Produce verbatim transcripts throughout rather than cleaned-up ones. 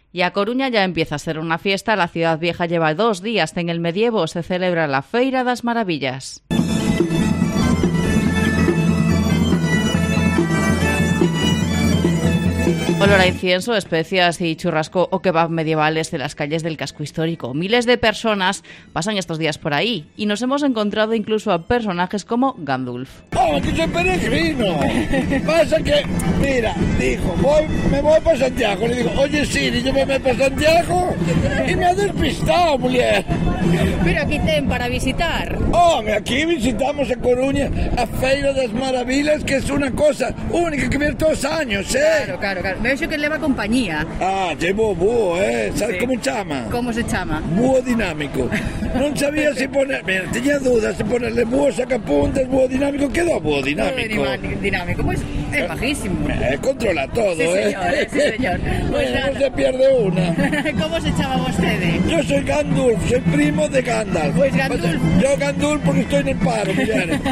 Y a Coruña ya empieza a ser una fiesta. La ciudad vieja lleva dos días en el medievo. Se celebra la Feira das Maravillas. Olor a incienso, especias y churrasco o kebab medievales de las calles del casco histórico. Miles de personas pasan estos días por ahí y nos hemos encontrado incluso a personajes como Gandulf. ¡Oh, que soy peregrino! Pasa que, mira, dijo, voy, me voy para Santiago. Le digo, oye Siri, llévame para Santiago. Y me ha despistado, mujer. Pero aquí ten para visitar. Oh, aquí visitamos a Coruña a Feira das Maravillas, que es una cosa única que viene todos los años, ¿eh? Claro, claro, claro. Me vexo que leva compañía. Ah, llevo búho, eh? Sabes Sí. como chama? Como se chama? Búho dinámico. Non sabía se poner... Mira, tenía dudas se ponerle búho sacapuntas, búho dinámico. Quedó búho dinámico. Eh, dinámico, pues es bajísimo. Eh, controla todo, Sí, eh. señor, eh, sí, señor. Pues Bueno, nada. no se pierde una. Como se chama vostede? Yo soy Gandulf, soy primo de Gandalf. Pues Gandulf. Yo Gandulf porque estoy en el paro, mujeres.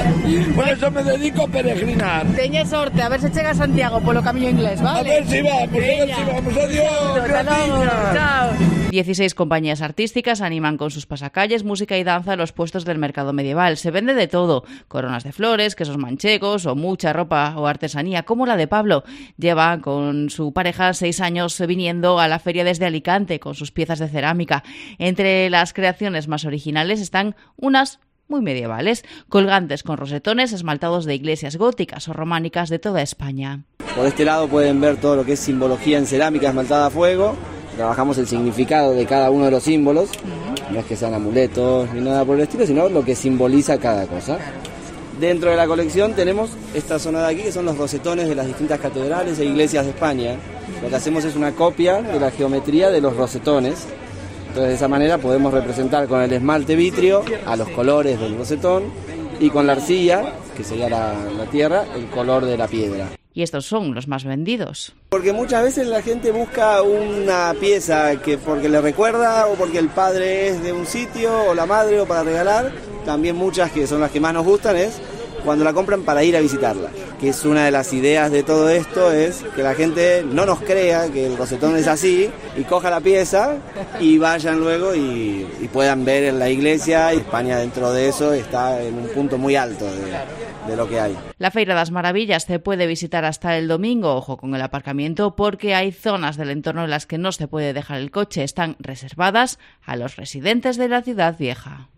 Por eso me dedico a peregrinar. Teña sorte, a ver se chega a Santiago polo camiño inglés, vale? A ver si vamos, a ver si vamos. Adiós, Hasta luego. gracias. Chao. dieciséis compañías artísticas animan con sus pasacalles, música y danza los puestos del mercado medieval. Se vende de todo, coronas de flores, quesos manchegos o mucha ropa o artesanía, como la de Pablo. Lleva con su pareja seis años viniendo a la feria desde Alicante con sus piezas de cerámica. Entre las creaciones más originales están unas muy medievales, colgantes con rosetones esmaltados de iglesias góticas o románicas de toda España. Por este lado pueden ver todo lo que es simbología en cerámica esmaltada a fuego. Trabajamos el significado de cada uno de los símbolos, no es que sean amuletos ni nada por el estilo, sino lo que simboliza cada cosa. Dentro de la colección tenemos esta zona de aquí, que son los rosetones de las distintas catedrales e iglesias de España. Lo que hacemos es una copia de la geometría de los rosetones. Entonces de esa manera podemos representar con el esmalte vitrio a los colores del rosetón y con la arcilla, que sería la, la tierra, el color de la piedra. Y estos son los más vendidos. Porque muchas veces la gente busca una pieza que porque le recuerda o porque el padre es de un sitio o la madre o para regalar. También muchas que son las que más nos gustan es cuando la compran para ir a visitarla. Que es una de las ideas de todo esto, es que la gente no nos crea que el rosetón es así y coja la pieza y vayan luego y, y puedan ver en la iglesia. Y España dentro de eso está en un punto muy alto de, de lo que hay. La Feira das Maravillas se puede visitar hasta el domingo, ojo con el aparcamiento, porque hay zonas del entorno en las que no se puede dejar el coche, están reservadas a los residentes de la ciudad vieja.